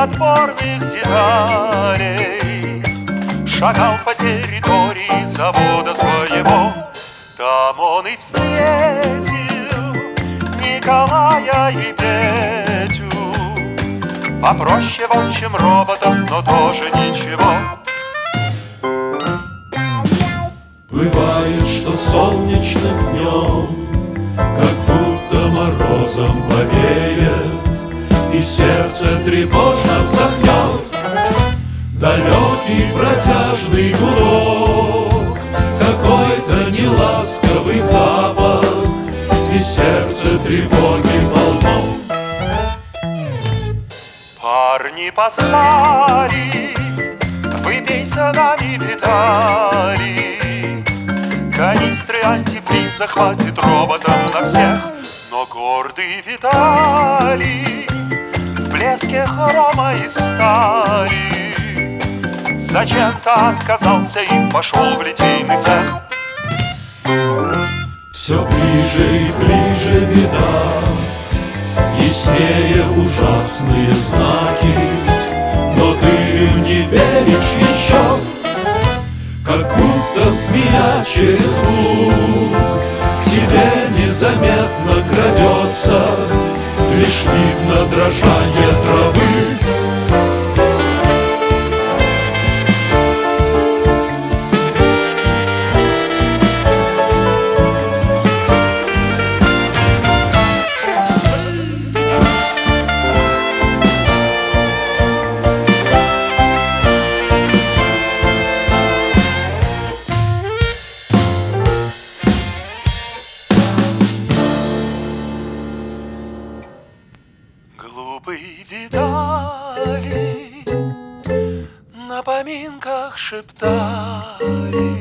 отборных деталей шагал по территории завода своего. Там он и встретил Николая и Петю, попроще волчьим роботом, но тоже ничего. Бывает, что солнечным днем как будто морозом повеет, и сердце тревожно вздохнет. Далекий протяжный гудок, какой-то неласковый запах, и сердце тревоги полно. Парни послали, выпей с нами, Виталий. Канистры антифриза хватит роботам на всех. Но гордый Виталий в блеске хрома и стали зачем-то отказался и пошел в литейный цех. Все ближе и ближе беда, яснее ужасные знаки, но ты им не веришь еще. Как будто змея через луг к тебе незаметно крадется, лишь видно дрожание травы. Глупый Виталий на поминках шептали: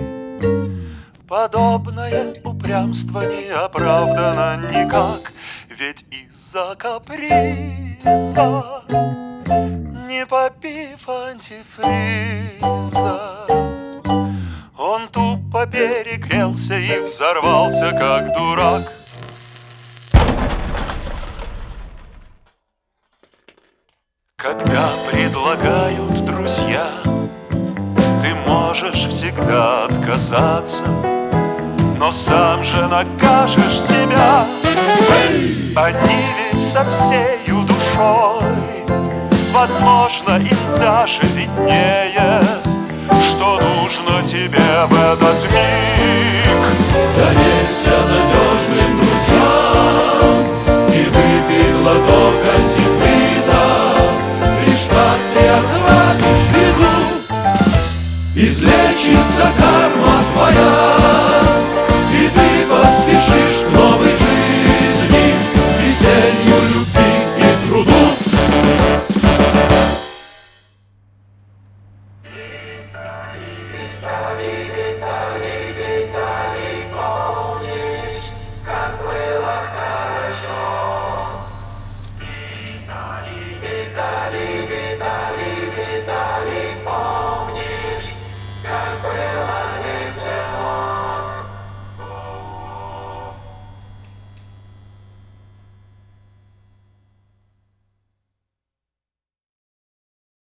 подобное упрямство не оправдано никак, ведь из-за каприза, не попив антифриза, он тупо перегрелся и взорвался как дурак. Когда предлагают друзья, ты можешь всегда отказаться, но сам же накажешь себя. Они ведь со всею душой, возможно, им даже виднее, что нужно тебе в этот миг. Доверься на